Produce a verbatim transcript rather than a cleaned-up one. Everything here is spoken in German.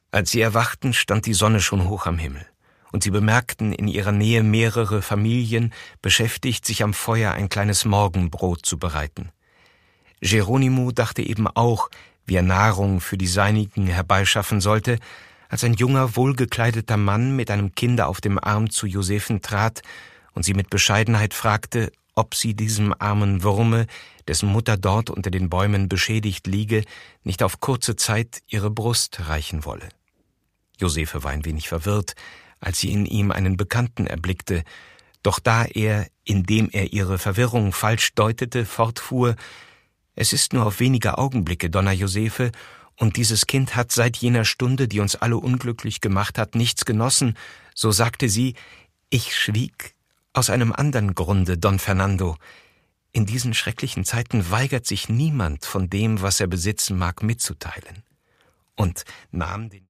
Als sie erwachten, stand die Sonne schon hoch am Himmel, und sie bemerkten in ihrer Nähe mehrere Familien, beschäftigt, sich am Feuer ein kleines Morgenbrot zu bereiten. Geronimo dachte eben auch, wie er Nahrung für die Seinigen herbeischaffen sollte, als ein junger, wohlgekleideter Mann mit einem Kinde auf dem Arm zu Josephen trat und sie mit Bescheidenheit fragte, ob sie diesem armen Wurme, dessen Mutter dort unter den Bäumen beschädigt liege, nicht auf kurze Zeit ihre Brust reichen wolle. Josephe war ein wenig verwirrt, als sie in ihm einen Bekannten erblickte, doch da er, indem er ihre Verwirrung falsch deutete, fortfuhr: »Es ist nur auf wenige Augenblicke, Donna Josephe, und dieses Kind hat seit jener Stunde, die uns alle unglücklich gemacht hat, nichts genossen«, so sagte sie. »Ich schwieg aus einem anderen Grunde, Don Fernando. In diesen schrecklichen Zeiten weigert sich niemand, von dem, was er besitzen mag, mitzuteilen.« Und nahm den